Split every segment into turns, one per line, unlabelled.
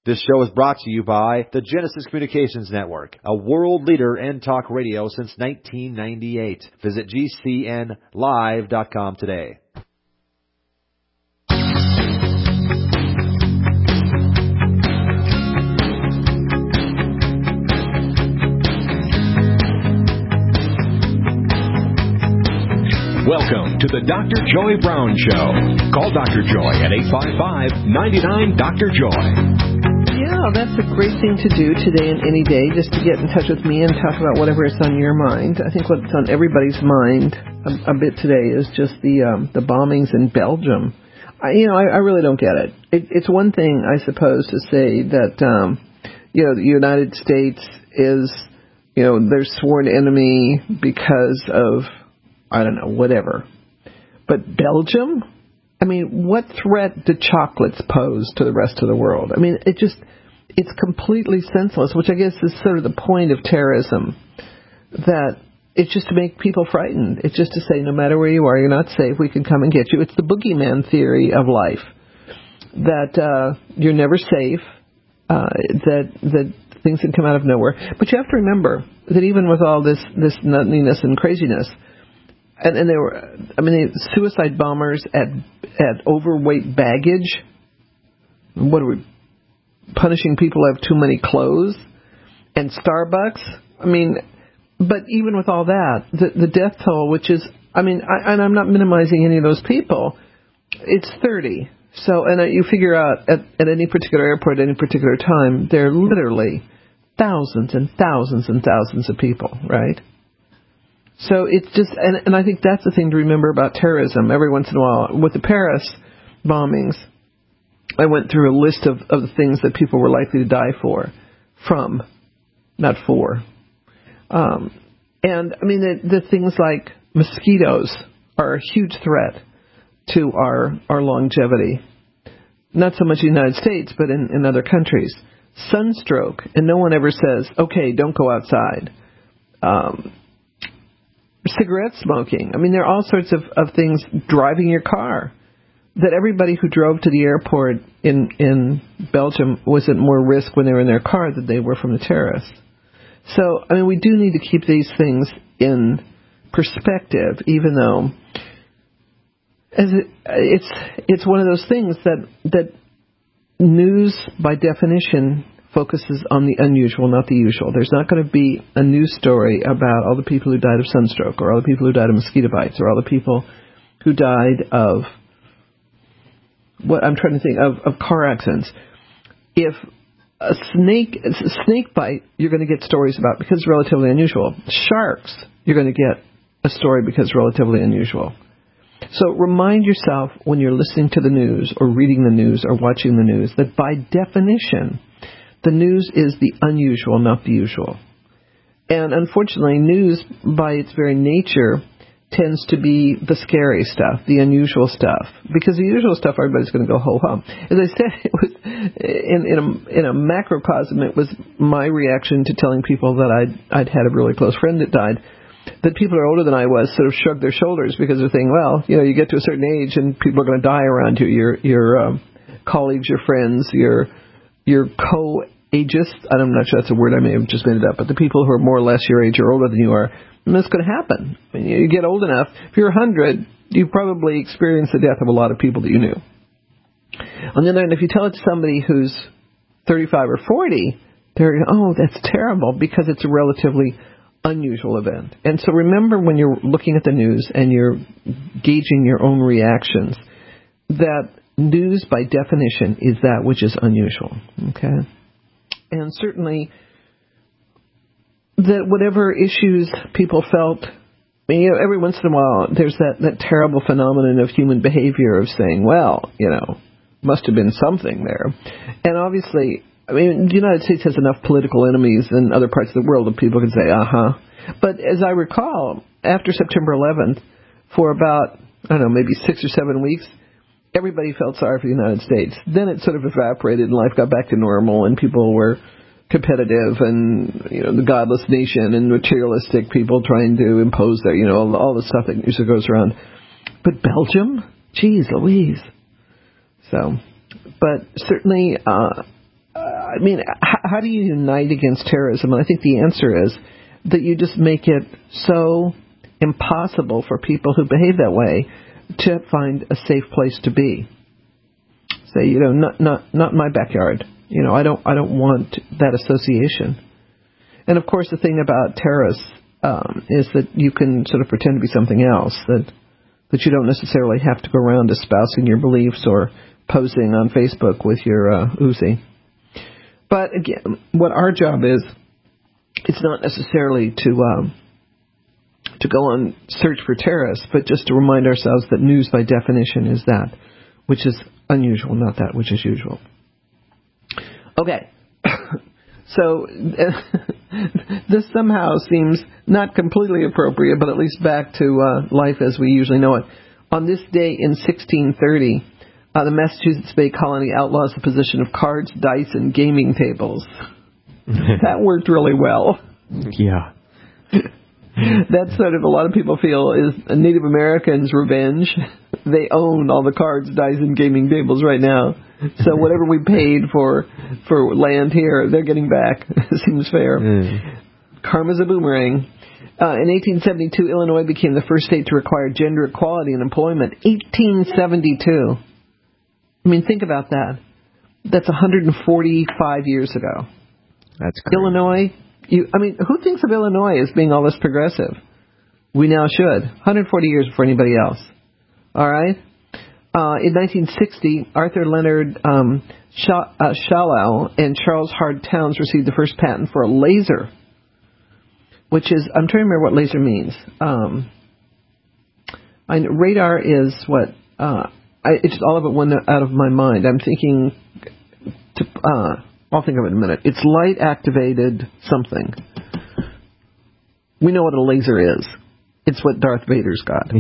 This show is brought to you by the Genesis Communications Network, a world leader in talk radio since 1998. Visit GCNlive.com today.
Welcome to the Dr. Joy Brown Show. Call Dr. Joy at 855-99-DR-JOY.
Yeah, that's a great thing to do today and any day, just to get in touch with me and talk about whatever is on your mind. I think what's on everybody's mind a bit today is just the bombings in Belgium. I really don't get it. It's one thing, I suppose, to say that the United States is their sworn enemy because of, I don't know, whatever. But Belgium? I mean, what threat do chocolates pose to the rest of the world? I mean, it's completely senseless, which I guess is sort of the point of terrorism, that it's just to make people frightened. It's just to say, no matter where you are, you're not safe, we can come and get you. It's the boogeyman theory of life, that you're never safe, that things can come out of nowhere. But you have to remember that even with all this nuttiness and craziness, and they were, suicide bombers at overweight baggage. What are we, punishing people who have too many clothes? And Starbucks? But even with all that, the death toll, which is, and I'm not minimizing any of those people, it's 30. So, and you figure out at any particular airport, at any particular time, there are literally thousands and thousands and thousands of people, right? So it's just, and I think that's the thing to remember about terrorism. Every once in a while, with the Paris bombings, I went through a list of the things that people were likely to die from, not for. The things like mosquitoes are a huge threat to our longevity. Not so much in the United States, but in other countries. Sunstroke, and no one ever says, okay, don't go outside. Cigarette smoking. There are all sorts of things, driving your car, that everybody who drove to the airport in Belgium was at more risk when they were in their car than they were from the terrorists. So, we do need to keep these things in perspective, even though it's one of those things that news, by definition, focuses on the unusual, not the usual. There's not going to be a news story about all the people who died of sunstroke, or all the people who died of mosquito bites, or all the people who died of, what I'm trying to think of car accidents. If a snake bite, you're going to get stories about because it's relatively unusual. Sharks, you're going to get a story because it's relatively unusual. So remind yourself when you're listening to the news or reading the news or watching the news that by definition, the news is the unusual, not the usual. And unfortunately, news by its very nature tends to be the scary stuff, the unusual stuff. Because the usual stuff, everybody's going to go ho-hum. As I said, it was in a macrocosm, it was my reaction to telling people that I'd had a really close friend that died, that people who are older than I was sort of shrugged their shoulders because they're thinking, well, you get to a certain age and people are going to die around you. Your colleagues, your friends, your co-ageist, I'm not sure that's a word, I may have just made it up, but the people who are more or less your age or older than you are, that's going to happen. You get old enough, if you're 100, you probably experience the death of a lot of people that you knew. On the other hand, if you tell it to somebody who's 35 or 40, they're, oh, that's terrible, because it's a relatively unusual event. And so remember when you're looking at the news and you're gauging your own reactions, that news, by definition, is that which is unusual, okay? And certainly that whatever issues people felt, every once in a while, there's that terrible phenomenon of human behavior of saying, well, must have been something there. And obviously, the United States has enough political enemies in other parts of the world that people can say, But as I recall, after September 11th, for about, maybe 6 or 7 weeks, everybody felt sorry for the United States. Then it sort of evaporated and life got back to normal and people were competitive and, the godless nation and materialistic people trying to impose their, all the stuff that usually goes around. But Belgium? Geez Louise. So, but certainly, I mean, how do you unite against terrorism? And I think the answer is that you just make it so impossible for people who behave that way to find a safe place to be. Say, not in my backyard. I don't want that association. And of course, the thing about terrorists is that you can sort of pretend to be something else, that you don't necessarily have to go around espousing your beliefs or posing on Facebook with your Uzi. But again, what our job is, it's not necessarily to go on search for terrorists, but just to remind ourselves that news by definition is that which is unusual, not that which is usual. Okay. So this somehow seems not completely appropriate, but at least back to life as we usually know it. On this day in 1630, the Massachusetts Bay Colony outlaws the possession of cards, dice, and gaming tables. That worked really well.
Yeah.
That's sort of, a lot of people feel, is Native Americans' revenge. They own all the cards, dice, and gaming tables right now. So whatever we paid for land here, they're getting back. Seems fair. Karma's a boomerang. In 1872, Illinois became the first state to require gender equality in employment. 1872. I mean, think about that. That's 145 years ago.
That's crazy.
Illinois, who thinks of Illinois as being all this progressive? We now should. 140 years before anybody else. All right? In 1960, Arthur Leonard Schawlow and Charles Hard Towns received the first patent for a laser, which is, I'm trying to remember what laser means. Radar is what, it's all of it went out of my mind. I'm thinking, I'll think of it in a minute. It's light-activated something. We know what a laser is. It's what Darth Vader's got.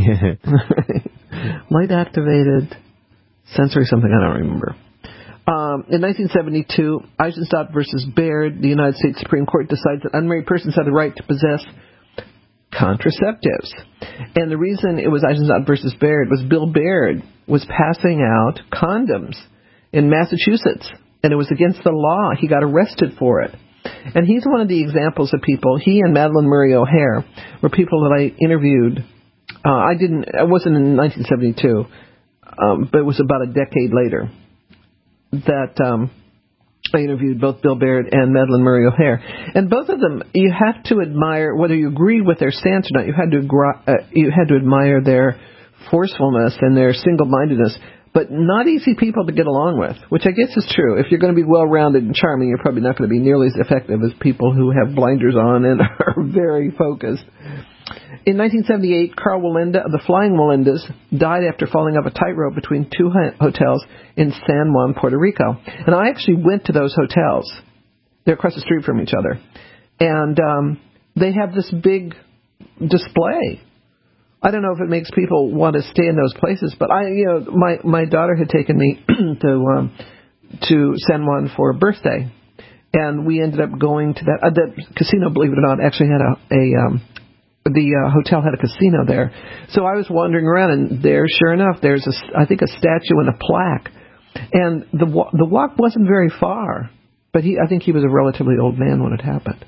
Light-activated sensory something, I don't remember. In 1972, Eisenstadt versus Baird, the United States Supreme Court decides that unmarried persons have the right to possess contraceptives. And the reason it was Eisenstadt versus Baird was Bill Baird was passing out condoms in Massachusetts, and it was against the law. He got arrested for it. And he's one of the examples of people, he and Madalyn Murray O'Hair were people that I interviewed. It wasn't in 1972, but it was about a decade later that I interviewed both Bill Baird and Madalyn Murray O'Hair. And both of them, you have to admire, whether you agree with their stance or not, you had to admire their forcefulness and their single-mindedness, but not easy people to get along with, which I guess is true. If you're going to be well-rounded and charming, you're probably not going to be nearly as effective as people who have blinders on and are very focused. In 1978, Carl Walenda of the Flying Walendas died after falling off a tightrope between two hotels in San Juan, Puerto Rico. And I actually went to those hotels. They're across the street from each other. And they have this big display. I don't know if it makes people want to stay in those places, but my daughter had taken me to San Juan for a birthday, and we ended up going to that. The casino, believe it or not, actually had the hotel had a casino there. So I was wandering around, and there, sure enough, there's I think a statue and a plaque, and the walk wasn't very far, but I think he was a relatively old man when it happened.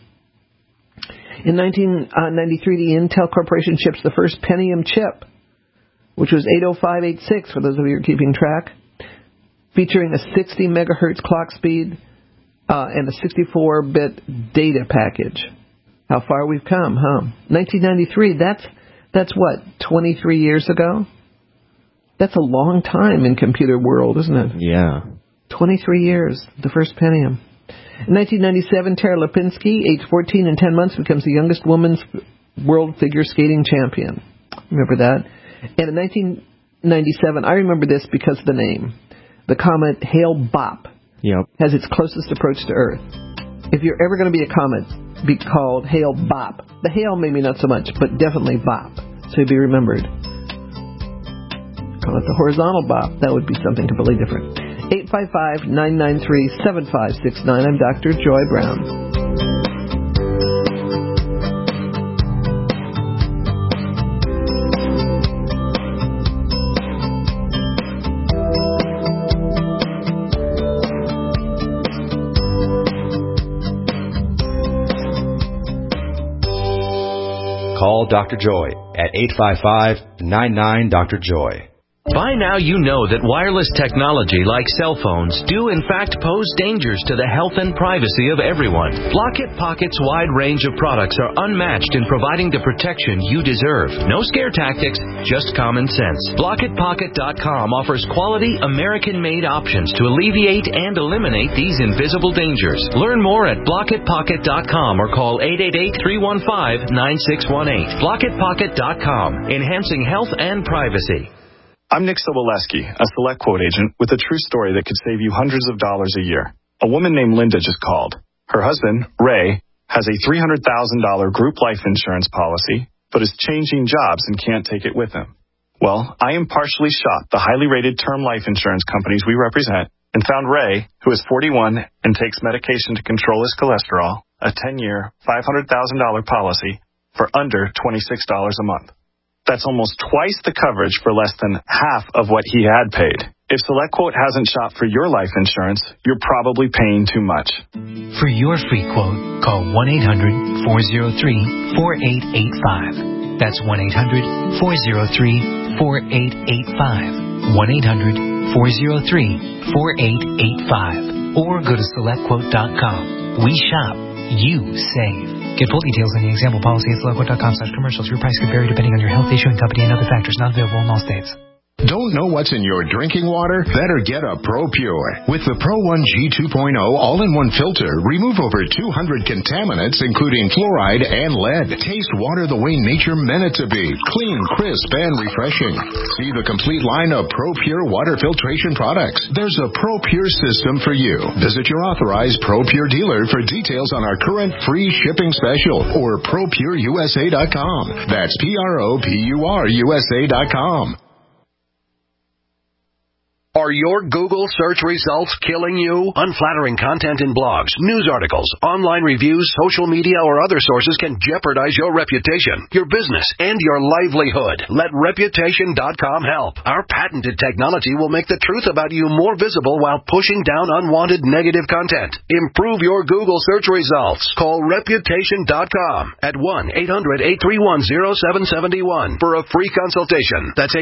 In 1993, the Intel Corporation ships the first Pentium chip, which was 80586, for those of you who are keeping track, featuring a 60 megahertz clock speed and a 64-bit data package. How far we've come, huh? 1993, that's what, 23 years ago? That's a long time in computer world, isn't it?
Yeah. 23
years, the first Pentium. In 1997, Tara Lipinski, age 14 and 10 months, becomes the youngest women's world figure skating champion. Remember that? And in 1997, I remember this because of the name. The comet Hale-Bopp has its closest approach to Earth. If you're ever going to be a comet, be called Hale-Bopp. The Hale maybe not so much, but definitely Bopp. So you'll be remembered. Call it the horizontal Bopp. That would be something completely different. 855-993-7569. I'm Dr. Joy Brown.
call Dr. Joy at 855-99-DR-JOY.
By now you know that wireless technology like cell phones do in fact pose dangers to the health and privacy of everyone. Blockit Pocket's wide range of products are unmatched in providing the protection you deserve. No scare tactics, just common sense. BlockitPocket.com offers quality American-made options to alleviate and eliminate these invisible dangers. Learn more at BlockitPocket.com or call 888-315-9618. BlockitPocket.com, enhancing health and privacy.
I'm Nick Soboleski, a Select Quote agent with a true story that could save you hundreds of dollars a year. A woman named Linda just called. Her husband, Ray, has a $300,000 group life insurance policy, but is changing jobs and can't take it with him. Well, I impartially shopped the highly rated term life insurance companies we represent and found Ray, who is 41 and takes medication to control his cholesterol, a 10-year, $500,000 policy for under $26 a month. That's almost twice the coverage for less than half of what he had paid. If SelectQuote hasn't shopped for your life insurance, you're probably paying too much.
For your free quote, call 1-800-403-4885. That's 1-800-403-4885. 1-800-403-4885. Or go to SelectQuote.com. We shop. You save. Get full details in the example policy at SelectQuote.com/commercials. Your price could vary depending on your health, issuing company, and other factors. Not available in all states.
Don't know what's in your drinking water? Better get a ProPure. With the Pro 1G 2.0 all-in-one filter, remove over 200 contaminants, including fluoride and lead. Taste water the way nature meant it to be. Clean, crisp, and refreshing. See the complete line of ProPure water filtration products. There's a ProPure system for you. Visit your authorized ProPure dealer for details on our current free shipping special or ProPureUSA.com. That's ProPureUSA.com.
Are your Google search results killing you? Unflattering content in blogs, news articles, online reviews, social media, or other sources can jeopardize your reputation, your business, and your livelihood. Let Reputation.com help. Our patented technology will make the truth about you more visible while pushing down unwanted negative content. Improve your Google search results. Call Reputation.com at 1-800-831-0771 for a free consultation. That's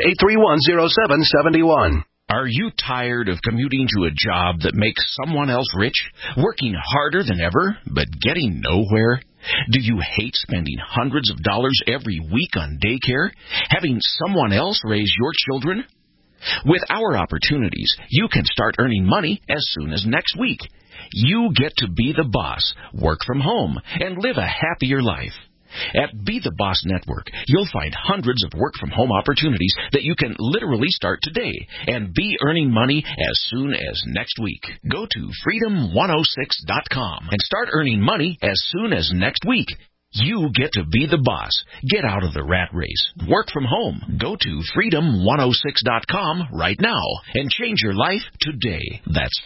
800-831-0771.
Are you tired of commuting to a job that makes someone else rich, working harder than ever, but getting nowhere? Do you hate spending hundreds of dollars every week on daycare, having someone else raise your children? With our opportunities, you can start earning money as soon as next week. You get to be the boss, work from home, and live a happier life. At Be the Boss Network, you'll find hundreds of work-from-home opportunities that you can literally start today and be earning money as soon as next week. Go to Freedom106.com and start earning money as soon as next week. You get to be the boss. Get out of the rat race. Work from home. Go to Freedom106.com right now and change your life today. That's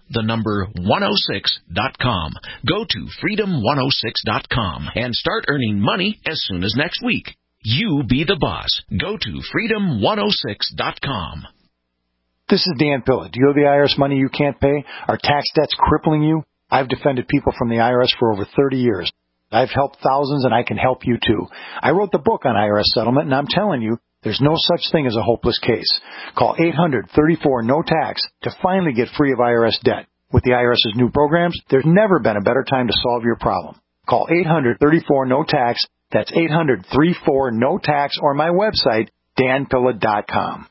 Freedom106.com. Go to Freedom106.com and start earning money as soon as next week. You be the boss. Go to Freedom106.com.
This is Dan Pilla. Do you owe the IRS money you can't pay? Are tax debts crippling you? I've defended people from the IRS for over 30 years. I've helped thousands, and I can help you, too. I wrote the book on IRS settlement, and I'm telling you, there's no such thing as a hopeless case. Call 800-34-NO-TAX to finally get free of IRS debt. With the IRS's new programs, there's never been a better time to solve your problem. Call 800-34-NO-TAX. That's 800-34-NO-TAX, or my website, danpilla.com.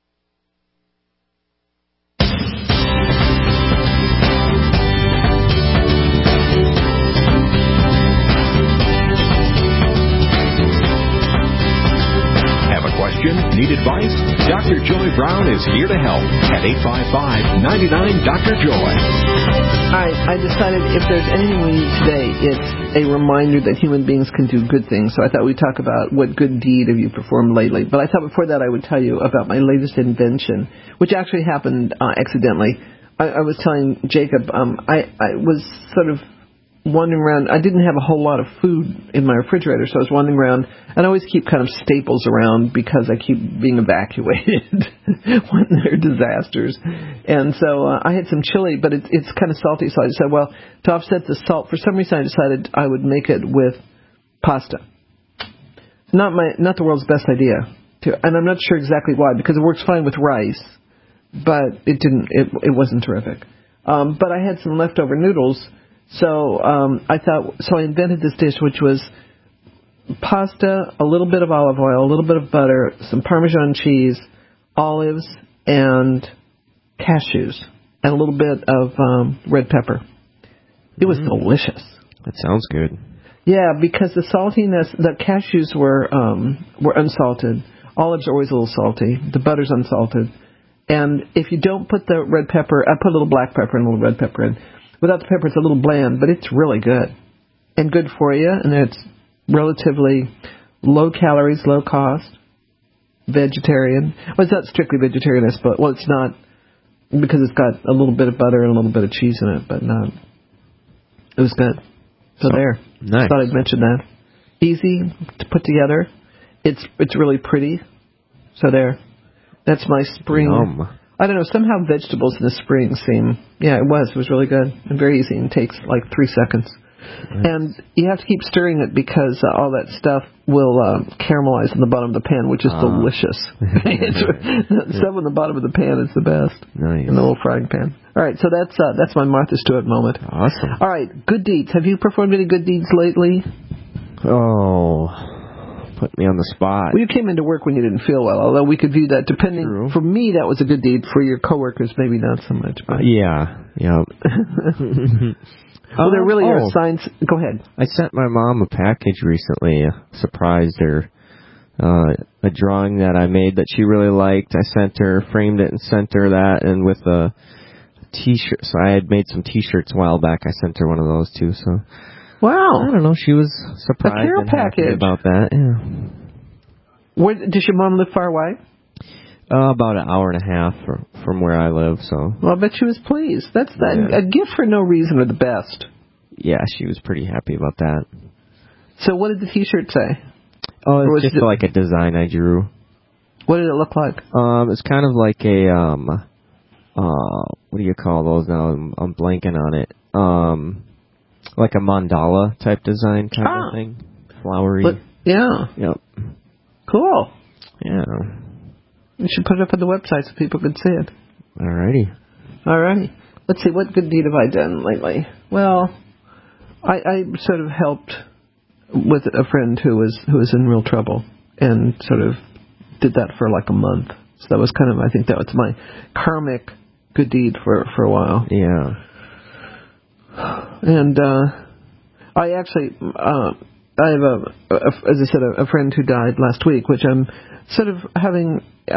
Question? Need advice? Dr. Joy Brown is here to help at 855-99-DR-JOY.
I decided if there's anything we need today, it's a reminder that human beings can do good things. So I thought we'd talk about what good deed have you performed lately. But I thought before that I would tell you about my latest invention, which actually happened accidentally. I was telling Jacob, I was sort of wandering around. I didn't have a whole lot of food in my refrigerator, so I was wandering around, and I always keep kind of staples around because I keep being evacuated when there are disasters. And so I had some chili, but it's kind of salty, so I decided, well, to offset the salt, for some reason I decided I would make it with pasta. not the world's best idea. And I'm not sure exactly why, because it works fine with rice, but it wasn't terrific. But I had some leftover noodles, so I invented this dish, which was pasta, a little bit of olive oil, a little bit of butter, some Parmesan cheese, olives, and cashews, and a little bit of red pepper. It was delicious.
That sounds good.
Yeah, because the saltiness, the cashews were unsalted. Olives are always a little salty. The butter's unsalted. And if you don't put the red pepper, I put a little black pepper and a little red pepper in. Without the pepper, it's a little bland, but it's really good. And good for you, and it's relatively low calories, low cost, vegetarian. Well, it's not strictly vegetarian, but it's not, because it's got a little bit of butter and a little bit of cheese in it, but it was good. So there.
Nice.
Thought I'd mention that. Easy to put together. It's really pretty. So there. That's my spring.
Yum.
I don't know, somehow vegetables in the spring seem, it was really good and very easy and takes like 3 seconds. Nice. And you have to keep stirring it because all that stuff will caramelize in the bottom of the pan, which is delicious. Stuff in the bottom of the pan is the best.
Nice.
In the little frying pan. All right, so that's my Martha Stewart moment.
Awesome.
All right, good deeds. Have you performed any good deeds lately?
Oh, put me on the spot.
Well, you came into work when you didn't feel well, although we could view that depending.
True.
For me, that was a good deed. For your coworkers, maybe not so much.
Yeah.
Well, there really are signs. Go ahead.
I sent my mom a package recently. Surprised her. A drawing that I made that she really liked. I sent her, framed it, and sent her that, and with a T-shirt. So I had made some T-shirts a while back. I sent her one of those too. So
wow,
I don't know. She was surprised
a care
and happy
package
about that. Yeah.
Where does your mom live? Far away?
About an hour and a half from where I live. So.
Well, I bet she was pleased. That's a gift for no reason are the best.
Yeah, she was pretty happy about that.
So what did the T-shirt say?
Oh, it's just like a design I drew.
What did it look like?
It's kind of like a what do you call those now? I'm blanking on it. Like a mandala type design kind of thing. Flowery.
Yeah.
Yep.
Cool.
Yeah.
You should put it up on the website so people can see it. Alrighty. Let's see, what good deed have I done lately? Well, I sort of helped with a friend who was in real trouble and sort of did that for like a month. So that was kind of, I think that was my karmic good deed for a while.
Yeah.
And I actually, I have as I said, a friend who died last week, which I'm sort of having,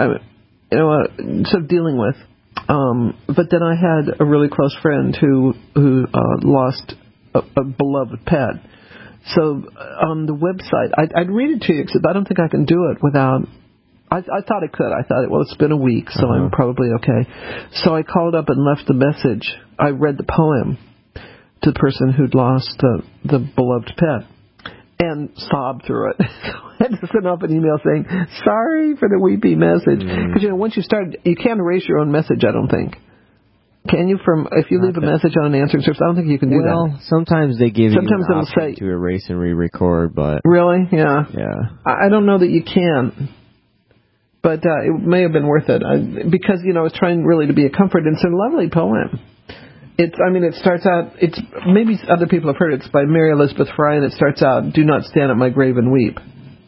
sort of dealing with. But then I had a really close friend who lost a beloved pet. So on the website, I'd read it to you because I don't think I can do it without. I thought I could. I thought, well, it's been a week, so I'm probably okay. So I called up and left the message. I read the poem to the person who'd lost the beloved pet and sobbed through it. So I had to send off an email saying, sorry for the weepy message. Because, once you start, you can't erase your own message, I don't think. Can you? If you leave a message on an answering service, I don't think you can do that.
Well, sometimes they give you an
it'll
option
say
to erase and re-record, but...
Really? Yeah.
Yeah.
I don't know that you can. But it may have been worth it. Because, I was trying really to be a comfort. And it's a lovely poem. It starts out, maybe other people have heard it. It's by Mary Elizabeth Fry, and it starts out, do not stand at my grave and weep.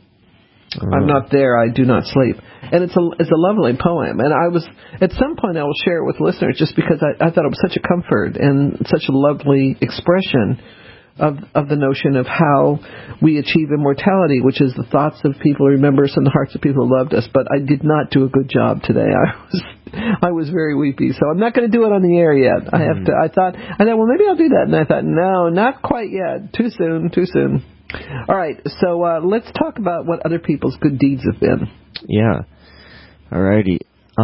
I'm not there, I do not sleep. And it's a lovely poem. And at some point I will share it with listeners just because I thought it was such a comfort and such a lovely expression of the notion of how we achieve immortality, which is the thoughts of people who remember us and the hearts of people who loved us. But I did not do a good job today. I was very weepy, so I'm not going to do it on the air yet. I thought, well, maybe I'll do that. And I thought, no, not quite yet. Too soon. All right, so let's talk about what other people's good deeds have been.
Yeah. All righty.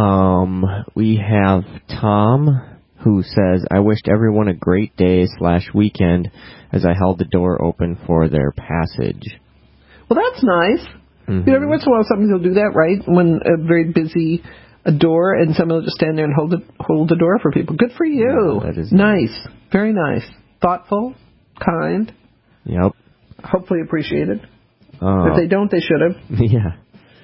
We have Tom, who says, I wished everyone a great day / weekend as I held the door open for their passage.
Well, that's nice.
Mm-hmm.
Every once in a while somebody will do that, right? When a very busy door and somebody will just stand there and hold the door for people. Good for you.
Yeah, that is
nice. Very nice. Thoughtful. Kind.
Yep.
Hopefully appreciated. If they don't, they should have.
Yeah.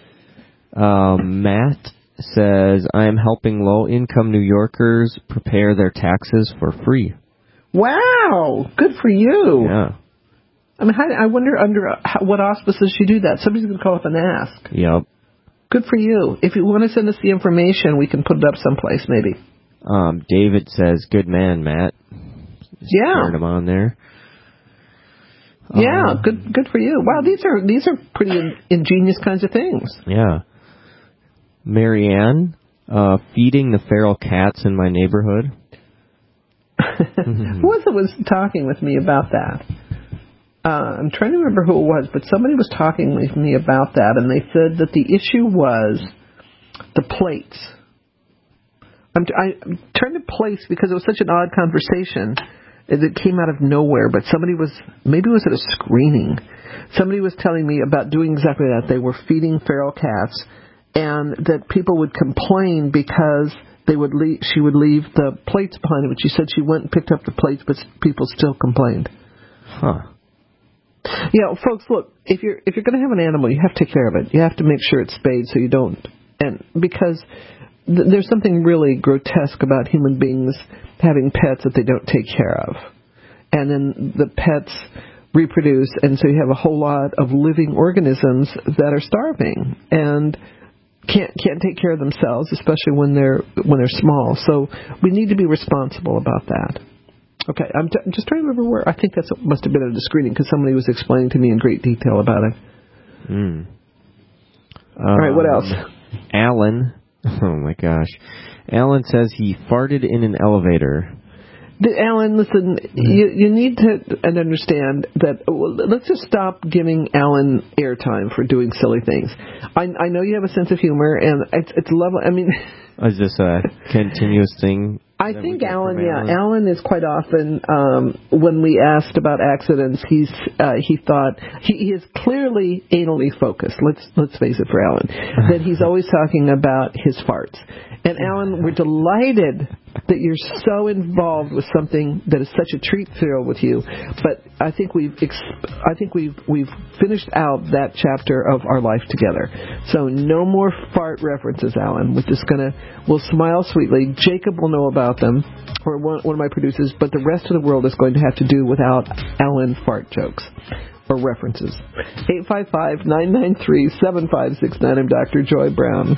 Matt says, I am helping low-income New Yorkers prepare their taxes for free.
Wow! Good for you.
Yeah.
I mean, I wonder under what auspices you do that. Somebody's going to call up and ask.
Yep.
Good for you. If you want to send us the information, we can put it up someplace, maybe.
David says, good man, Matt.
Yeah.
Turn him on there.
Yeah, good for you. Wow, these are pretty ingenious kinds of things.
Yeah. Marianne, feeding the feral cats in my neighborhood.
Who was talking with me about that? I'm trying to remember who it was, but somebody was talking with me about that, and they said that the issue was the plates. I'm trying to place, because it was such an odd conversation that came out of nowhere, but maybe it was at a screening. Somebody was telling me about doing exactly that. They were feeding feral cats, and that people would complain because she would leave the plates behind them. But she said she went and picked up the plates, but people still complained.
Huh.
Yeah, folks, look, if you're going to have an animal, you have to take care of it. You have to make sure it's spayed so you don't. And because there's something really grotesque about human beings having pets that they don't take care of. And then the pets reproduce, and so you have a whole lot of living organisms that are starving and can't take care of themselves, especially when they're small. So we need to be responsible about that. Okay, I'm just trying to remember where. I think that must have been at a screening because somebody was explaining to me in great detail about it. All right, what else?
Alan. Oh, my gosh. Alan says he farted in an elevator.
Alan, listen, you need to understand that. Let's just stop giving Alan airtime for doing silly things. I know you have a sense of humor, and it's lovely. I mean,
is this a continuous thing?
I think Alan is quite often, when we asked about accidents, he thought he is clearly anally focused. Let's face it for Alan, that he's always talking about his farts. And Alan, we're delighted that you're so involved with something that is such a treat thrill with you. But I think we've finished out that chapter of our life together. So no more fart references, Alan. We'll smile sweetly. Jacob will know about them, or one of my producers, but the rest of the world is going to have to do without Alan fart jokes or references. 855-993-7569. I'm Dr. Joy Brown.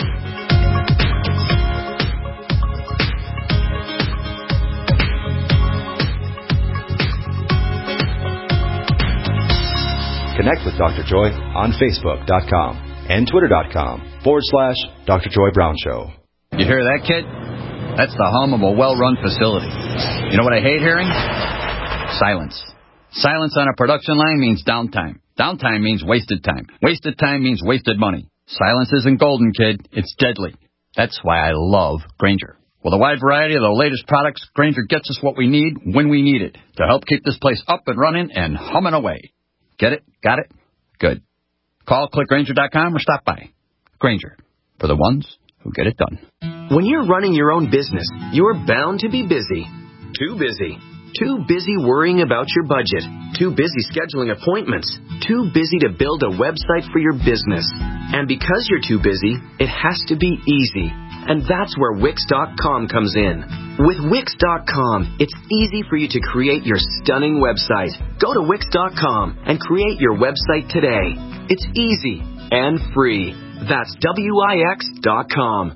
Connect with Dr. Joy on Facebook.com and Twitter.com/Dr. Joy Brown Show.
You hear that, kid? That's the hum of a well-run facility. You know what I hate hearing? Silence. Silence on a production line means downtime. Downtime means wasted time. Wasted time means wasted money. Silence isn't golden, kid. It's deadly. That's why I love Grainger. With a wide variety of the latest products, Grainger gets us what we need when we need it to help keep this place up and running and humming away. Get it? Got it? Good. Call clickgrainger.com or stop by. Grainger, for the ones who get it done.
When you're running your own business, you're bound to be busy. Too busy. Too busy worrying about your budget. Too busy scheduling appointments. Too busy to build a website for your business. And because you're too busy, it has to be easy. And that's where Wix.com comes in. With Wix.com, it's easy for you to create your stunning website. Go to Wix.com and create your website today. It's easy and free. That's Wix.com.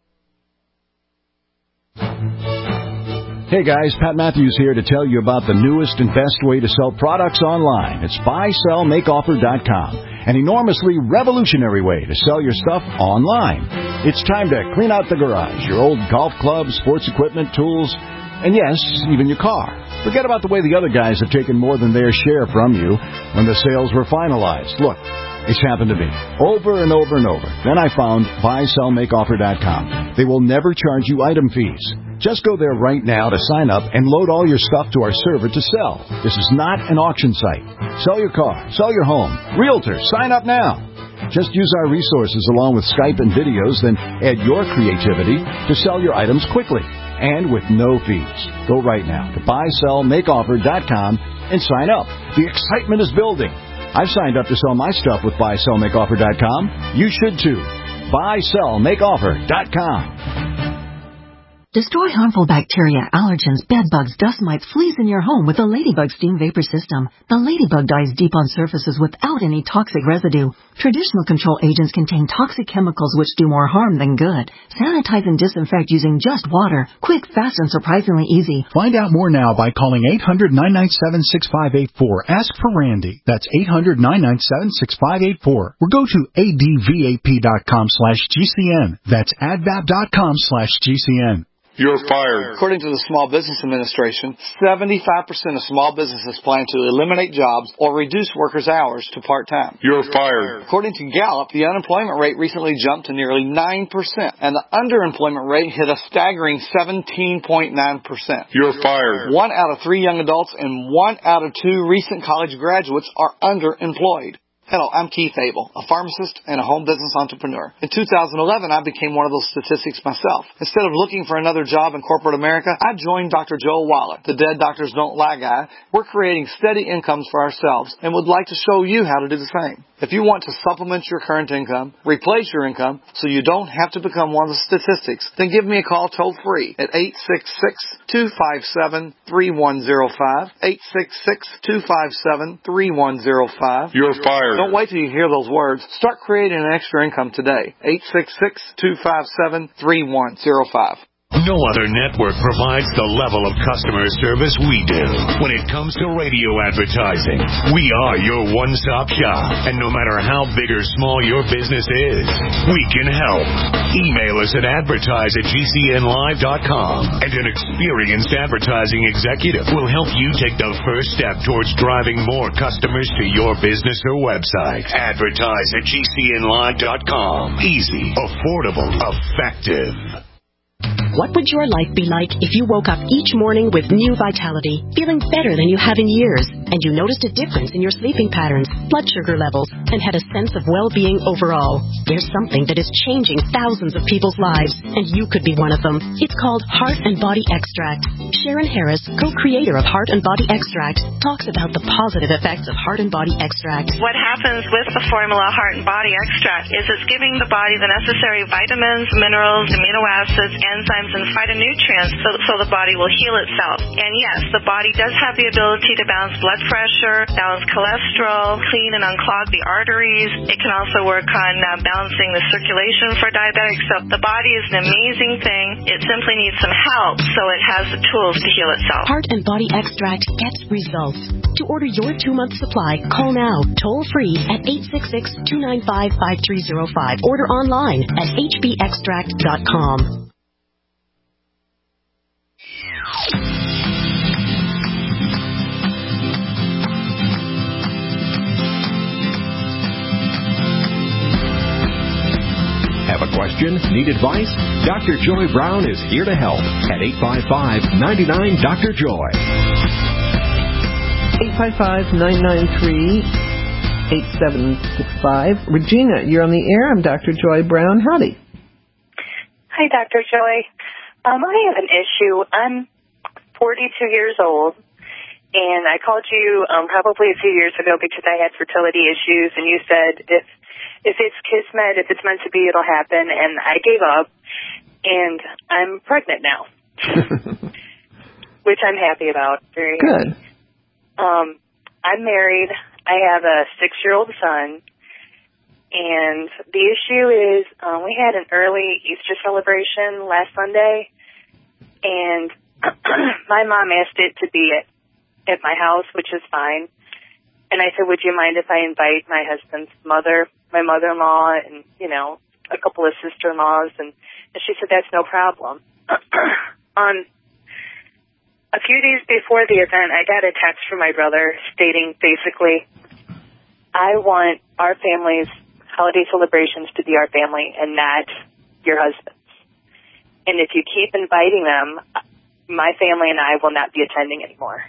Hey guys, Pat Matthews here to tell you about the newest and best way to sell products online. It's BuySellMakeOffer.com, an enormously revolutionary way to sell your stuff online. It's time to clean out the garage, your old golf clubs, sports equipment, tools, and yes, even your car. Forget about the way the other guys have taken more than their share from you when the sales were finalized. Look, it's happened to me over and over and over. Then I found BuySellMakeOffer.com. They will never charge you item fees. Just go there right now to sign up and load all your stuff to our server to sell. This is not an auction site. Sell your car, sell your home. Realtor, sign up now. Just use our resources along with Skype and videos, then add your creativity to sell your items quickly and with no fees. Go right now to BuySellMakeOffer.com and sign up. The excitement is building. I've signed up to sell my stuff with buysellmakeoffer.com. You should too. buysellmakeoffer.com.
Destroy harmful bacteria, allergens, bedbugs, dust mites, fleas in your home with the Ladybug Steam Vapor System. The Ladybug dies deep on surfaces without any toxic residue. Traditional control agents contain toxic chemicals which do more harm than good. Sanitize and disinfect using just water. Quick, fast, and surprisingly easy.
Find out more now by calling 800-997-6584. Ask for Randy. That's 800-997-6584. Or go to advap.com/GCN. That's advap.com/GCN.
You're fired. According to the Small Business Administration, 75% of small businesses plan to eliminate jobs or reduce workers' hours to part-time. You're fired. According to Gallup, the unemployment rate recently jumped to nearly 9%, and the underemployment rate hit a staggering 17.9%. You're fired. 1 out of 3 young adults and 1 out of 2 recent college graduates are underemployed. Hello, I'm Keith Abel, a pharmacist and a home business entrepreneur. In 2011, I became one of those statistics myself. Instead of looking for another job in corporate America, I joined Dr. Joel Wallach, the Dead Doctors Don't Lie guy. We're creating steady incomes for ourselves and would like to show you how to do the same. If you want to supplement your current income, replace your income so you don't have to become one of the statistics, then give me a call toll free at 866-257-3105, 866-257-3105. You're fired. Don't wait till you hear those words. Start creating an extra income today. 866-257-3105.
No other network provides the level of customer service we do. When it comes to radio advertising, we are your one-stop shop. And no matter how big or small your business is, we can help. Email us at advertise@gcnlive.com, and an experienced advertising executive will help you take the first step towards driving more customers to your business or website. Advertise@gcnlive.com. Easy, affordable, effective.
What would your life be like if you woke up each morning with new vitality, feeling better than you have in years, and you noticed a difference in your sleeping patterns, blood sugar levels, and had a sense of well-being overall? There's something that is changing thousands of people's lives, and you could be one of them. It's called Heart and Body Extract. Sharon Harris, co-creator of Heart and Body Extract, talks about the positive effects of Heart and Body Extract.
What happens with the formula Heart and Body Extract is it's giving the body the necessary vitamins, minerals, amino acids, enzymes, and phytonutrients so the body will heal itself. And yes, the body does have the ability to balance blood pressure, balance cholesterol, clean and unclog the arteries. It can also work on balancing the circulation for diabetics. So the body is an amazing thing. It simply needs some help so it has the tools to heal itself.
Heart and Body Extract gets results. To order your 2-month supply, call now, toll free at 866-295-5305. Order online at hbextract.com.
Have a question? Need advice? Dr. Joy Brown is here to help at 855-99-DR-JOY.
855-993-8765. Regina, you're on the air. I'm Dr. Joy Brown. Howdy.
Hi, Dr. Joy. I have an issue. I'm 42 years old, and I called you probably a few years ago because I had fertility issues, and you said if it's kismet, if it's meant to be, it'll happen, and I gave up, and I'm pregnant now, which I'm happy about. Very
good.
Happy. I'm married. I have a 6-year-old son, and the issue is we had an early Easter celebration last Sunday, and my mom asked it to be at my house, which is fine. And I said, would you mind if I invite my husband's mother, my mother-in-law, and, a couple of sister-in-laws? And she said, that's no problem. A few days before the event, I got a text from my brother stating basically, I want our family's holiday celebrations to be our family and not your husband's. And if you keep inviting them, my family and I will not be attending anymore.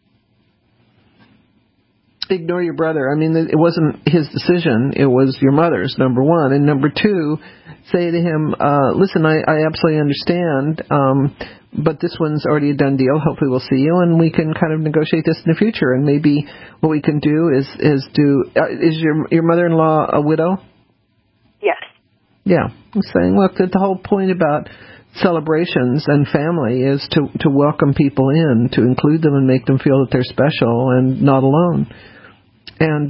Ignore your brother. I mean, it wasn't his decision. It was your mother's, number one. And number two, say to him, listen, I absolutely understand, but this one's already a done deal. Hopefully we'll see you, and we can kind of negotiate this in the future. And maybe what we can do is is your mother-in-law a widow?
Yes.
Yeah. I'm saying, look, the whole point about celebrations and family is to welcome people in, to include them and make them feel that they're special and not alone. And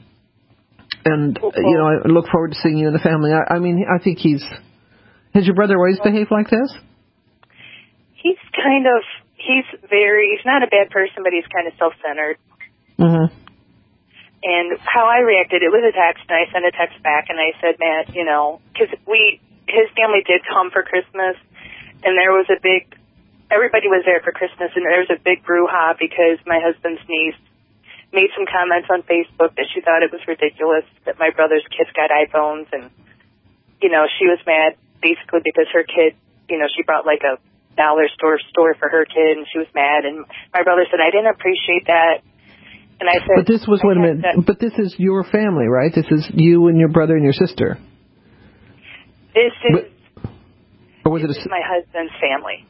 you know, I look forward to seeing you and the family. I mean, I think has your brother always behaved like this?
He's not a bad person, but he's kind of self-centered.
Mm-hmm.
And how I reacted, it was a text, and I sent a text back, and I said, Matt, you know, because his family did come for Christmas, and there was everybody was there for Christmas, and there was a big brouhaha because my husband's niece made some comments on Facebook that she thought it was ridiculous that my brother's kids got iPhones, and, you know, she was mad basically because her kid, you know, she brought like a dollar store for her kid, and she was mad, and my brother said, I didn't appreciate that. And I said,
but wait a minute, but this is your family, right? This is you and your brother and your sister.
This is
my
husband's family.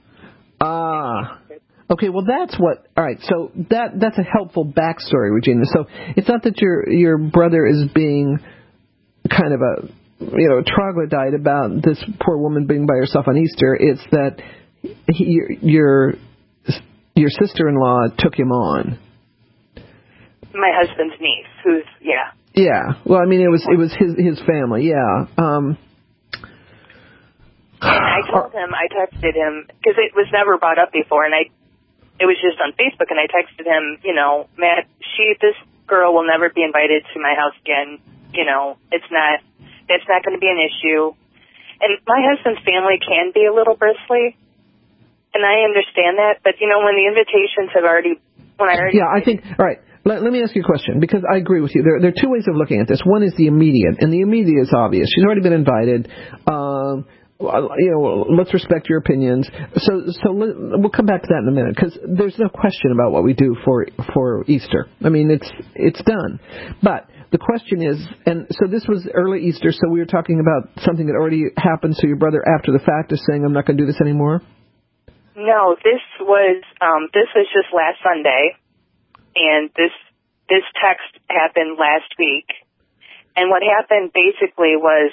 Okay, well all right, so that's a helpful backstory, Regina. So it's not that your brother is being kind of a, you know, troglodyte about this poor woman being by herself on Easter. It's that your sister-in-law took him on.
My husband's niece, who's, yeah.
Yeah, well, I mean, it was his family, yeah.
I told him, I texted him, because it was never brought up before, and it was just on Facebook, and I texted him, you know, Matt, this girl will never be invited to my house again. You know, that's not going to be an issue. And my husband's family can be a little bristly, and I understand that, but, you know, when the invitations have
Yeah, I think, all right. Let me ask you a question, because I agree with you. There are two ways of looking at this. One is the immediate, and the immediate is obvious. She's already been invited. You know, let's respect your opinions. So we'll come back to that in a minute, because there's no question about what we do for Easter. I mean, it's done. But the question is, and so this was early Easter, so we were talking about something that already happened. So your brother, after the fact, is saying, "I'm not going to do this anymore."
No, this was just last Sunday, and this text happened last week. And what happened basically was,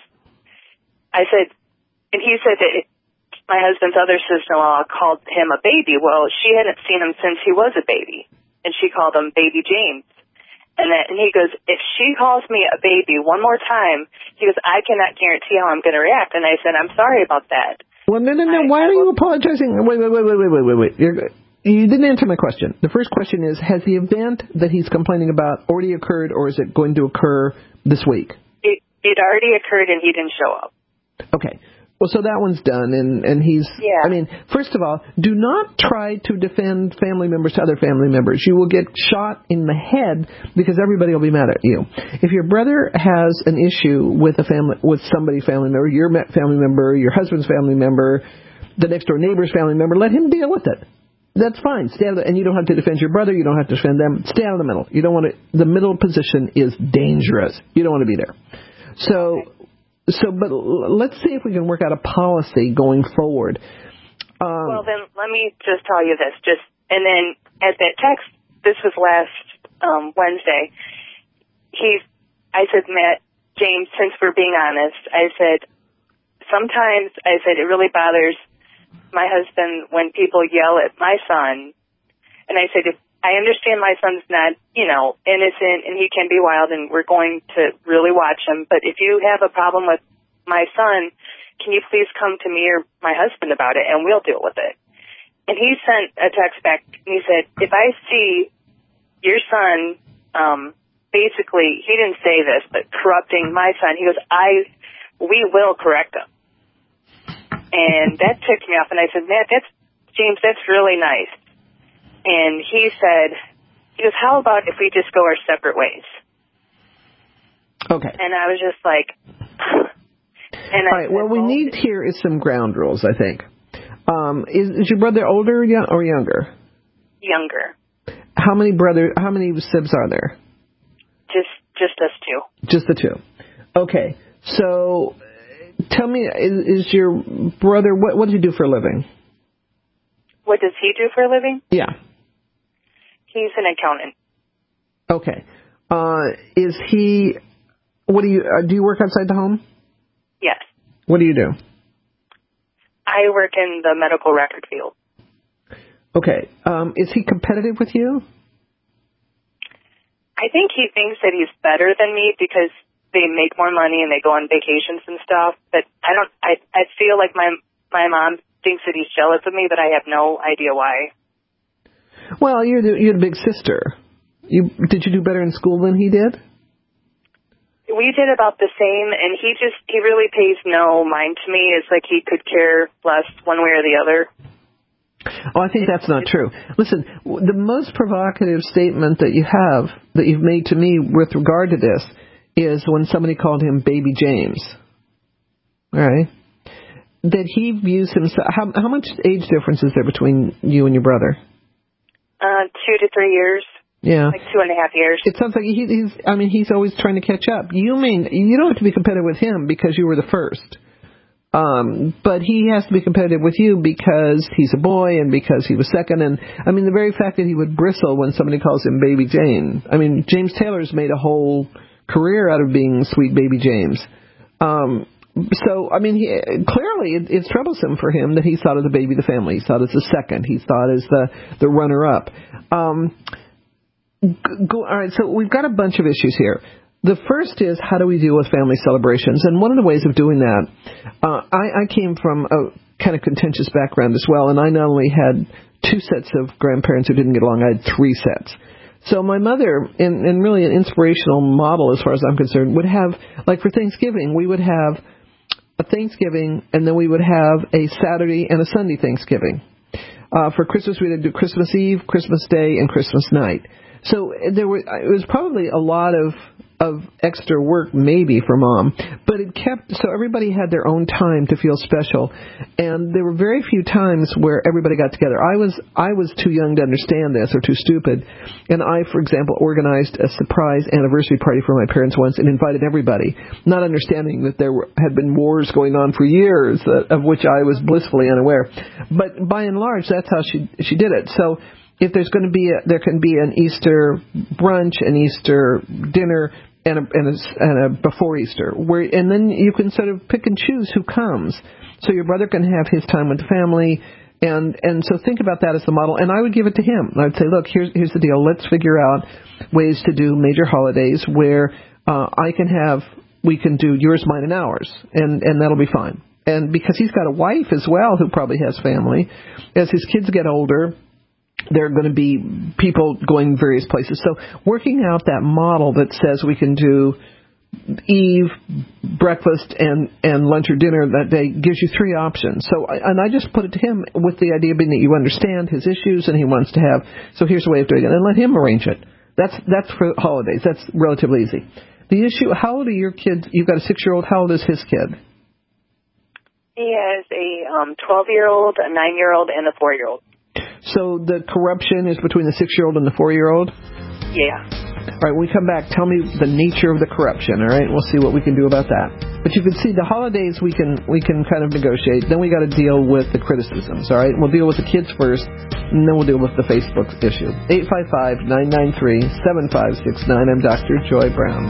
and he said that my husband's other sister-in-law called him a baby. Well, she hadn't seen him since he was a baby, and she called him Baby James. And he goes, if she calls me a baby one more time, he goes, I cannot guarantee how I'm going to react. And I said, I'm sorry about that.
Well, no. Why are you apologizing? Wait. You didn't answer my question. The first question is, has the event that he's complaining about already occurred, or is it going to occur this week?
It already occurred, and he didn't show up.
Okay. Well, so that one's done, and he's...
Yeah.
I mean, first of all, do not try to defend family members to other family members. You will get shot in the head because everybody will be mad at you. If your brother has an issue with somebody family member, your family member, your husband's family member, the next door neighbor's family member, let him deal with it. That's fine. And you don't have to defend your brother. You don't have to defend them. Stay out of the middle. You don't want to... The middle position is dangerous. You don't want to be there. But let's see if we can work out a policy going forward.
Well, then let me just tell you this. And then at that text, this was last Wednesday. I said, Matt, James, since we're being honest, I said, sometimes it really bothers my husband when people yell at my son. And I said, if I understand my son's not, you know, innocent, and he can be wild, and we're going to really watch him. But if you have a problem with my son, can you please come to me or my husband about it, and we'll deal with it. And he sent a text back, and he said, if I see your son, basically, he didn't say this, but corrupting my son, he goes, we will correct him. And that ticked me off, and I said, Matt, James, that's really nice. And he goes, how about if we just go our separate ways?
Okay.
And I was just like...
All right, what we need here is some ground rules, I think. Is your brother older or younger?
Younger.
How many sibs are there?
Just us two.
Just the two. Okay. So Tell me, is your brother, what does he do for a living?
What does he do for a living?
Yeah.
He's an accountant.
Okay. Is he, do you work outside the home?
Yes.
What do you do?
I work in the medical record field.
Okay. Is he competitive with you?
I think he thinks that he's better than me because they make more money and they go on vacations and stuff. But I feel like my mom thinks that he's jealous of me, but I have no idea why.
Well, you're the big sister. Did you do better in school than he did?
We did about the same, and he really pays no mind to me. It's like he could care less one way or the other.
Oh, I think that's not true. Listen, the most provocative statement that you've made to me with regard to this is when somebody called him Baby James. All right? That he views himself... How much age difference is there between you and your brother?
2 to 3 years.
Yeah.
Like 2.5 years.
It sounds like he's always trying to catch up. You don't have to be competitive with him because you were the first. But he has to be competitive with you because he's a boy and because he was second. And, the very fact that he would bristle when somebody calls him Baby Jane. James Taylor's made a whole career out of being sweet Baby James. Clearly it's troublesome for him that he's thought of the baby of the family. He's thought as the second. He's thought as the runner-up. All right, so we've got a bunch of issues here. The first is, how do we deal with family celebrations? And one of the ways of doing that, I came from a kind of contentious background as well, and I not only had 2 sets of grandparents who didn't get along, I had 3 sets. So my mother, and really an inspirational model as far as I'm concerned, would have, like for Thanksgiving, we would have a Thanksgiving, and then we would have a Saturday and a Sunday Thanksgiving. For Christmas, we would do Christmas Eve, Christmas Day, and Christmas night. So it was probably a lot of extra work maybe for Mom, but so everybody had their own time to feel special, and there were very few times where everybody got together. I was too young to understand this, or too stupid, and I, for example, organized a surprise anniversary party for my parents once and invited everybody, not understanding that there had been wars going on for years, of which I was blissfully unaware. But by and large, that's how she did it. So if there's going to be there can be an Easter brunch, an Easter dinner, and a before Easter, and then you can sort of pick and choose who comes. So your brother can have his time with the family, and so think about that as the model. And I would give it to him. I would say, look, here's the deal. Let's figure out ways to do major holidays where we can do yours, mine, and ours, and that'll be fine. And because he's got a wife as well who probably has family, as his kids get older, there are going to be people going various places. So working out that model that says we can do Eve, breakfast, and lunch or dinner that day gives you 3 options. So, and I just put it to him with the idea being that you understand his issues and he wants to have, so here's a way of doing it. And let him arrange it. That's for holidays. That's relatively easy. The issue, how old are your kids? You've got a 6-year-old. How old is his kid?
He has a 12-year-old, a 9-year-old, and a 4-year-old.
So the corruption is between the 6-year-old and the 4-year-old?
Yeah.
All right, when we come back, tell me the nature of the corruption, all right? We'll see what we can do about that. But you can see the holidays we can kind of negotiate. Then we got to deal with the criticisms, all right? We'll deal with the kids first, and then we'll deal with the Facebook issue. 855-993-7569. I'm Dr. Joy Brown.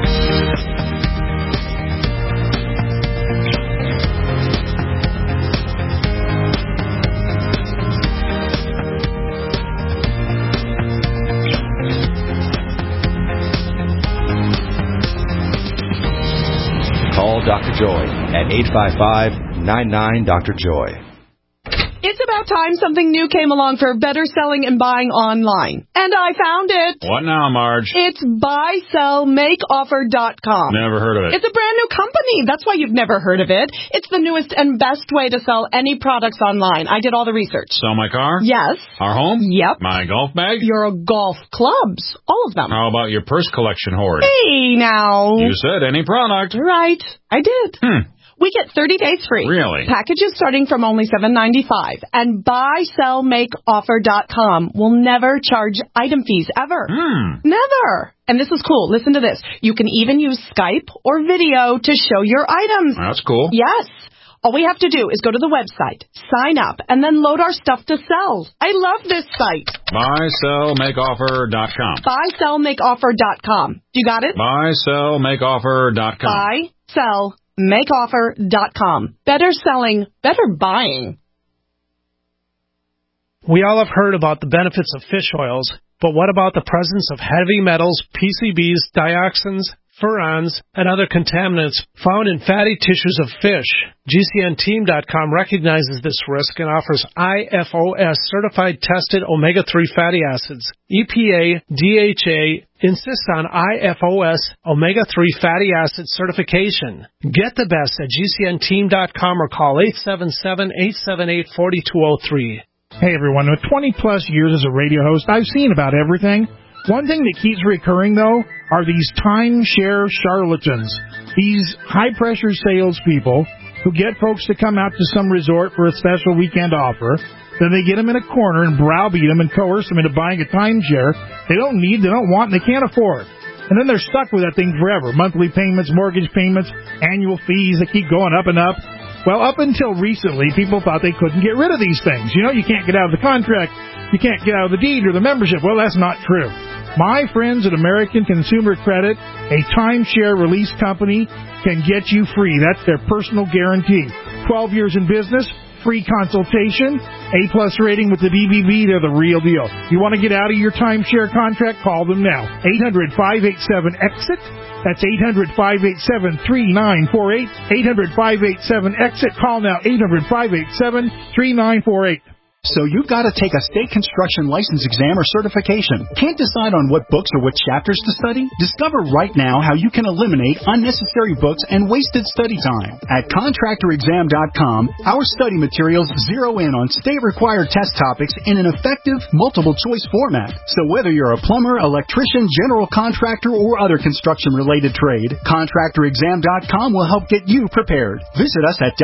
Call Dr. Joy at 855-99-DR-JOY.
It's about time something new came along for better selling and buying online. And I found it.
What now, Marge?
It's buysellmakeoffer.com.
Never heard of it.
It's a brand new company. That's why you've never heard of it. It's the newest and best way to sell any products online. I did all the research.
Sell my car?
Yes.
Our home?
Yep.
My golf bag?
Your golf clubs. All of them.
How about your purse collection hoard?
Hey, now.
You said any product.
Right. I did. We get 30 days free.
Really?
Packages starting from only $7.95. And buysellmakeoffer.com will never charge item fees ever. Never. And this is cool. Listen to this. You can even use Skype or video to show your items.
That's cool.
Yes. All we have to do is go to the website, sign up, and then load our stuff to sell. I love this site.
Buysellmakeoffer.com.
Buysellmakeoffer.com. You got it?
Buysellmakeoffer.com.
Buysellmakeoffer.com. Better selling, better buying.
We all have heard about the benefits of fish oils, but what about the presence of heavy metals, PCBs, dioxins, furans, and other contaminants found in fatty tissues of fish? GCNteam.com recognizes this risk and offers IFOS certified tested omega-3 fatty acids. EPA, DHA insists on IFOS omega-3 fatty acid certification. Get the best at GCNteam.com or call 877-878-4203.
Hey everyone, with 20 plus years as a radio host, I've seen about everything. One thing that keeps recurring, though, are these timeshare charlatans. These high-pressure salespeople who get folks to come out to some resort for a special weekend offer. Then they get them in a corner and browbeat them and coerce them into buying a timeshare they don't need, they don't want, and they can't afford. And then they're stuck with that thing forever. Monthly payments, mortgage payments, annual fees that keep going up and up. Well, up until recently, people thought they couldn't get rid of these things. You know, you can't get out of the contract, you can't get out of the deed or the membership. Well, that's not true. My friends at American Consumer Credit, a timeshare release company, can get you free. That's their personal guarantee. 12 years in business, free consultation, A-plus rating with the BBB, they're the real deal. You want to get out of your timeshare contract? Call them now. 800-587-EXIT. That's 800-587-3948. 800-587-EXIT. Call now, 800-587-3948.
So you've got to take a state construction license exam or certification. Can't decide on what books or what chapters to study? Discover right now how you can eliminate unnecessary books and wasted study time. At contractorexam.com, our study materials zero in on state-required test topics in an effective, multiple-choice format. So whether you're a plumber, electrician, general contractor, or other construction-related trade, contractorexam.com will help get you prepared. Visit us at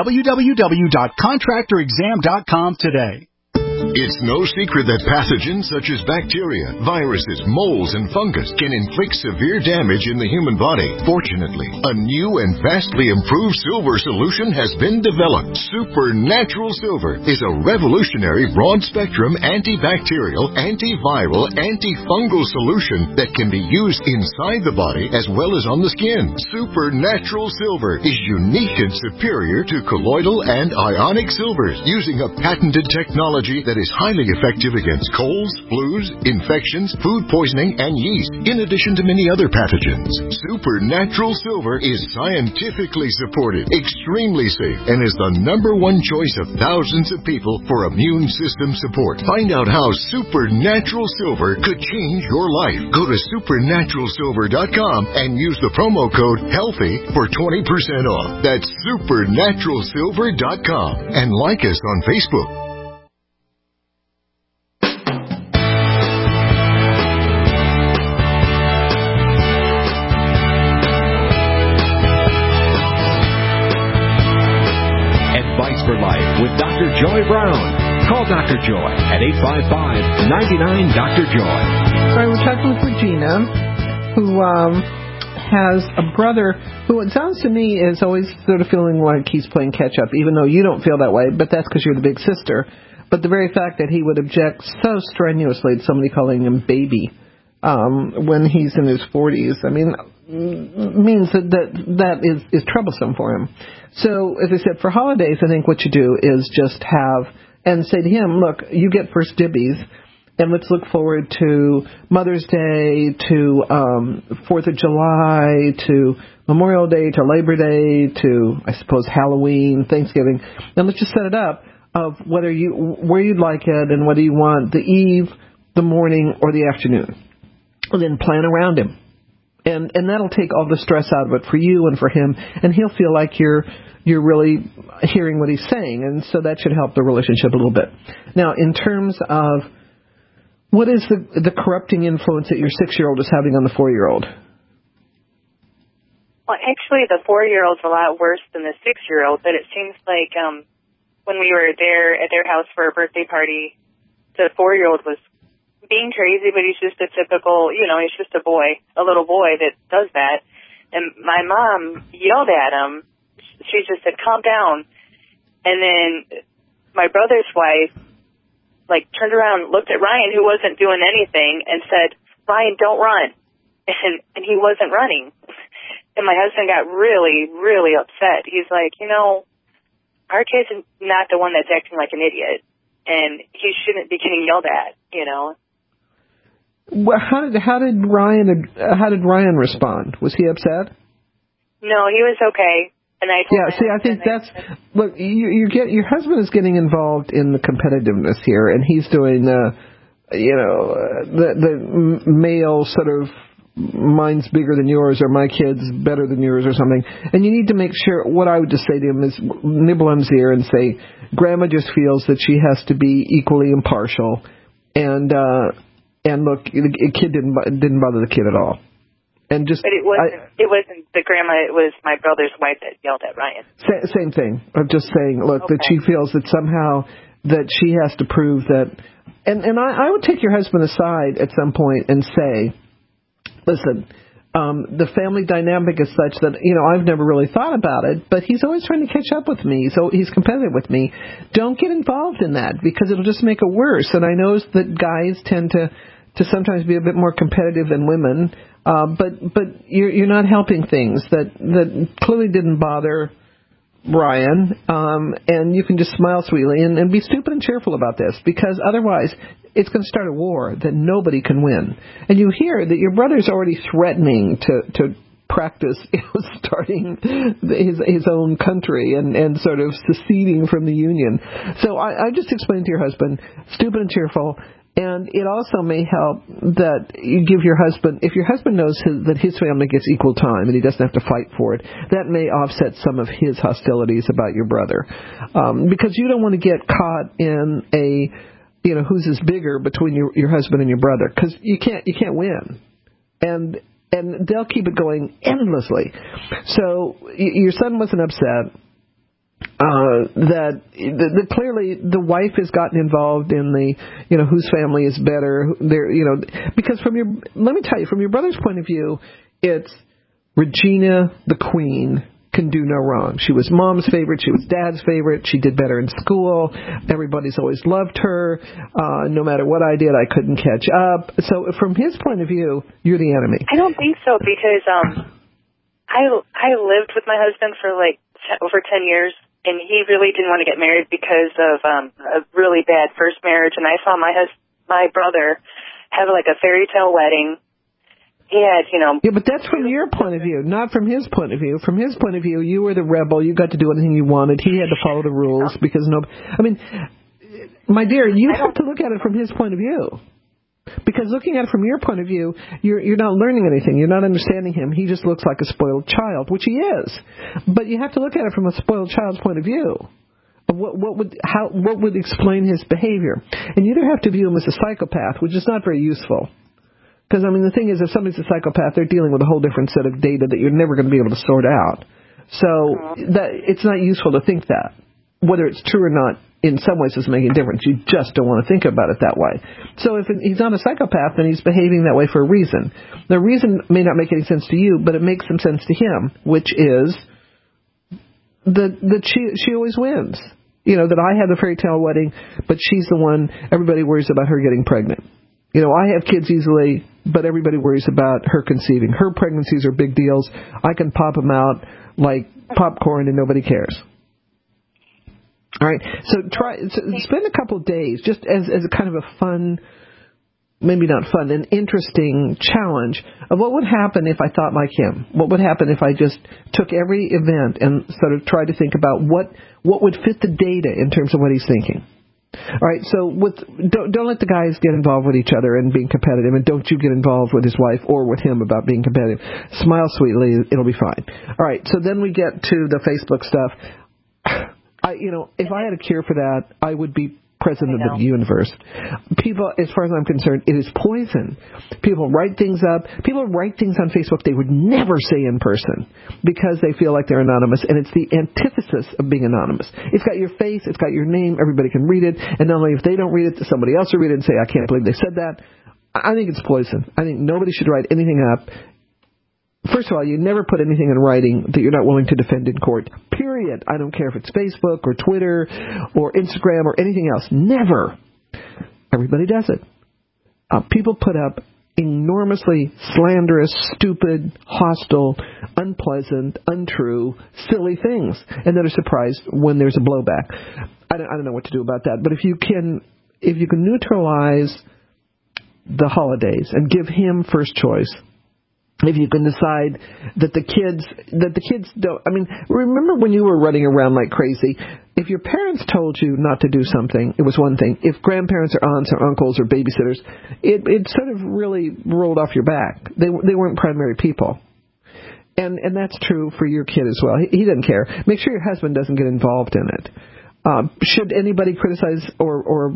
www.contractorexam.com today.
It's no secret that pathogens such as bacteria, viruses, molds, and fungus can inflict severe damage in the human body. Fortunately, a new and vastly improved silver solution has been developed. Supernatural Silver is a revolutionary broad-spectrum antibacterial, antiviral, antifungal solution that can be used inside the body as well as on the skin. Supernatural Silver is unique and superior to colloidal and ionic silvers, using a patented technology that is highly effective against colds, flus, infections, food poisoning, and yeast, in addition to many other pathogens. Supernatural Silver is scientifically supported, extremely safe, and is the #1 choice of thousands of people for immune system support. Find out how Supernatural Silver could change your life. Go to supernaturalsilver.com and use the promo code HEALTHY for 20% off. That's supernaturalsilver.com. And like us on Facebook.
For Life with Dr. Joy Brown. Call Dr. Joy at 855-99-DR-JOY.
All right, we're talking with Regina, who has a brother who, it sounds to me, is always sort of feeling like he's playing catch-up, even though you don't feel that way, but that's because you're the big sister. But the very fact that he would object so strenuously to somebody calling him baby when he's in his 40s, I mean, means that is troublesome for him. So, as I said, for holidays, I think what you do is just have, and say to him, look, you get first dibbies, and let's look forward to Mother's Day, to 4th of July, to Memorial Day, to Labor Day, to, I suppose, Halloween, Thanksgiving, and let's just set it up of where you'd like it and whether you want the eve, the morning, or the afternoon. And then plan around him. And that'll take all the stress out of it for you and for him, and he'll feel like you're really hearing what he's saying, and so that should help the relationship a little bit. Now, in terms of what is the corrupting influence that your 6-year-old is having on the 4-year-old?
Well, actually, the 4-year-old's a lot worse than the 6-year-old, but it seems like when we were there at their house for a birthday party, the 4-year-old was being crazy, but he's just a typical, he's just a boy, a little boy that does that. And my mom yelled at him. She just said, calm down. And then my brother's wife, turned around, looked at Ryan, who wasn't doing anything, and said, Ryan, don't run. And he wasn't running. And my husband got really, really upset. He's like, our kid's not the one that's acting like an idiot, and he shouldn't be getting yelled at,
Well, how did Ryan respond? Was he upset?
No, he was okay. And I
think that's look. Your husband is getting involved in the competitiveness here, and he's doing the male sort of mine's bigger than yours, or my kid's better than yours, or something. And you need to make sure. What I would just say to him is nibble on his ear and say, Grandma just feels that she has to be equally impartial, and look, the kid didn't bother the kid at all. And just,
but it wasn't the grandma. It was my brother's wife that yelled at Ryan.
Same thing. I'm just saying, look, that she feels that somehow that she has to prove that. And I would take your husband aside at some point and say, listen, the family dynamic is such that, I've never really thought about it, but he's always trying to catch up with me, so he's competitive with me. Don't get involved in that, because it'll just make it worse. And I know that guys tend to sometimes be a bit more competitive than women, but you're not helping things that clearly didn't bother Ryan, and you can just smile sweetly and be stupid and cheerful about this, because otherwise it's going to start a war that nobody can win. And you hear that your brother's already threatening to practice starting his own country and sort of seceding from the Union. So I just explained to your husband, stupid and cheerful. And it also may help that you give your husband, if your husband knows that his family gets equal time and he doesn't have to fight for it, that may offset some of his hostilities about your brother. Because you don't want to get caught in a, whose is bigger between your husband and your brother, because you can't win. And they'll keep it going endlessly. So your son wasn't upset. That clearly the wife has gotten involved in the, whose family is better, because let me tell you, from your brother's point of view, it's Regina the Queen can do no wrong. She was mom's favorite. She was dad's favorite. She did better in school. Everybody's always loved her. No matter what I did, I couldn't catch up. So from his point of view, you're the enemy.
I don't think so, because I lived with my husband for over 10 years. And he really didn't want to get married because of a really bad first marriage. And I saw my brother have a fairy tale wedding. He had,
Yeah, but that's from your point of view, not from his point of view. From his point of view, you were the rebel. You got to do anything you wanted. He had to follow the rules because my dear, you have to look at it from his point of view. Because looking at it from your point of view, you're not learning anything. You're not understanding him. He just looks like a spoiled child, which he is. But you have to look at it from a spoiled child's point of view. What would explain his behavior? And you either have to view him as a psychopath, which is not very useful. Because, the thing is, if somebody's a psychopath, they're dealing with a whole different set of data that you're never going to be able to sort out. So it's not useful to think that. Whether it's true or not, in some ways, doesn't make any difference. You just don't want to think about it that way. So if he's not a psychopath, then he's behaving that way for a reason. The reason may not make any sense to you, but it makes some sense to him, which is that she always wins. That I had the fairy tale wedding, but she's the one everybody worries about her getting pregnant. I have kids easily, but everybody worries about her conceiving. Her pregnancies are big deals. I can pop them out like popcorn and nobody cares. All right, so spend a couple of days just as a kind of a fun, maybe not fun, an interesting challenge of what would happen if I thought like him. What would happen if I just took every event and sort of tried to think about what would fit the data in terms of what he's thinking. All right, so don't let the guys get involved with each other and being competitive, and don't you get involved with his wife or with him about being competitive. Smile sweetly, it'll be fine. All right, so then we get to the Facebook stuff. If I had a cure for that, I would be president of the universe. People, as far as I'm concerned, it is poison. People write things up. People write things on Facebook they would never say in person because they feel like they're anonymous, and it's the antithesis of being anonymous. It's got your face, it's got your name, everybody can read it, and not only if they don't read it, somebody else will read it and say, I can't believe they said that. I think it's poison. I think nobody should write anything up. First of all, you never put anything in writing that you're not willing to defend in court. Period. I don't care if it's Facebook or Twitter or Instagram or anything else. Never. Everybody does it. People put up enormously slanderous, stupid, hostile, unpleasant, untrue, silly things, and then are surprised when there's a blowback. I don't know what to do about that. But if you can neutralize the holidays and give him first choice. If you can decide that the kids don't, I mean, remember when you were running around like crazy? If your parents told you not to do something, it was one thing. If grandparents or aunts or uncles or babysitters, it sort of really rolled off your back. They weren't primary people. And that's true for your kid as well. He doesn't care. Make sure your husband doesn't get involved in it. Should anybody criticize or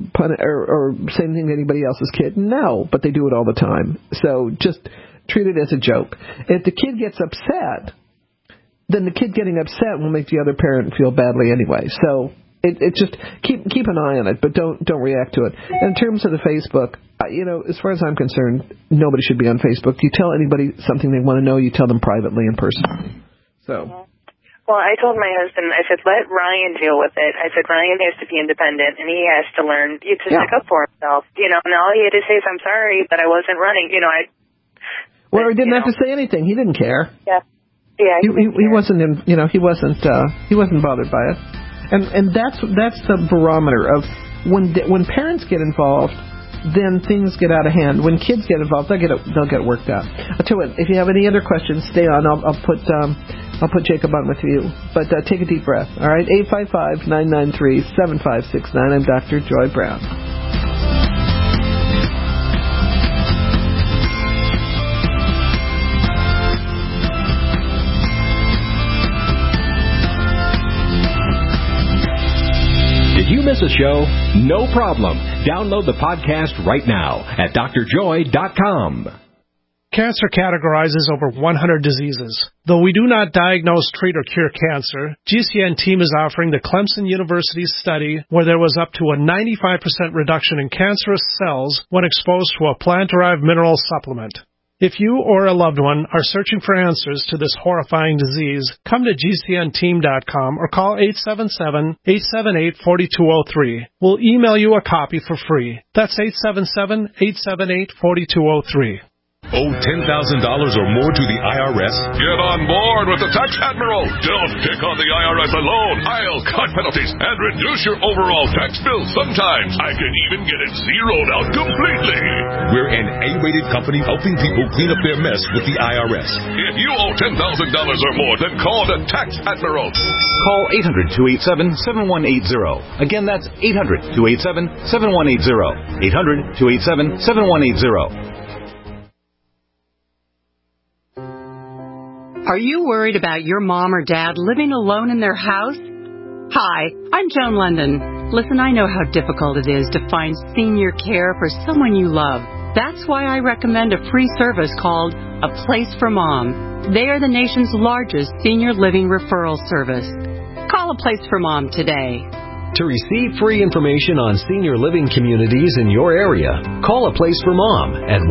say anything to anybody else's kid? No, but they do it all the time. So just treat it as a joke. If the kid gets upset, then the kid getting upset will make the other parent feel badly anyway. So it just keep an eye on it, but don't react to it. And in terms of the Facebook, as far as I'm concerned, nobody should be on Facebook. You tell anybody something they want to know, you tell them privately and personally. So.
Well, I told my husband, I said, let Ryan deal with it. I said, Ryan has to be independent, and he has to learn to stick up for himself. And all he had to say is, I'm sorry, but I wasn't running.
Well, he didn't have to say anything. He didn't care.
Yeah.
He wasn't he wasn't bothered by it. And that's the barometer of when parents get involved, then things get out of hand. When kids get involved, they'll get worked out. I'll tell you what, if you have any other questions, stay on. I'll put Jacob on with you. But take a deep breath. All right, 855-993-7569. I'm Dr. Joy Brown.
Did you miss a show? No problem. Download the podcast right now at drjoy.com.
Cancer categorizes over 100 diseases. Though we do not diagnose, treat, or cure cancer, GCN team is offering the Clemson University study where there was up to a 95% reduction in cancerous cells when exposed to a plant-derived mineral supplement. If you or a loved one are searching for answers to this horrifying disease, come to GCNteam.com or call 877-878-4203. We'll email you a copy for free. That's 877-878-4203.
Owe $10,000 or more to the IRS? Get on board with the Tax Admiral. Don't pick on the IRS alone. I'll cut penalties and reduce your overall tax bill. Sometimes I can even get it zeroed out completely. We're an A-rated company helping people clean up their mess with the IRS. If you owe $10,000 or more, then call the Tax Admiral.
Call 800-287-7180. Again, that's 800-287-7180. 800-287-7180.
Are you worried about your mom or dad living alone in their house? Hi, I'm Joan London. Listen, I know how difficult it is to find senior care for someone you love. That's why I recommend a free service called A Place for Mom. They are the nation's largest senior living referral service. Call A Place for Mom today.
To receive free information on senior living communities in your area, call A Place for Mom at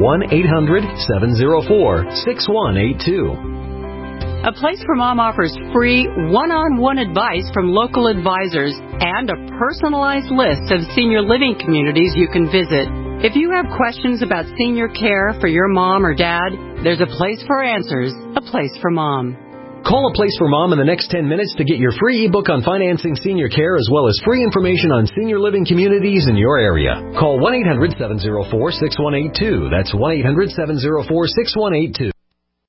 1-800-704-6182.
A Place for Mom offers free one-on-one advice from local advisors and a personalized list of senior living communities you can visit. If you have questions about senior care for your mom or dad, there's a place for answers, A Place for Mom.
Call A Place for Mom in the next 10 minutes to get your free ebook on financing senior care as well as free information on senior living communities in your area. Call 1-800-704-6182. That's 1-800-704-6182.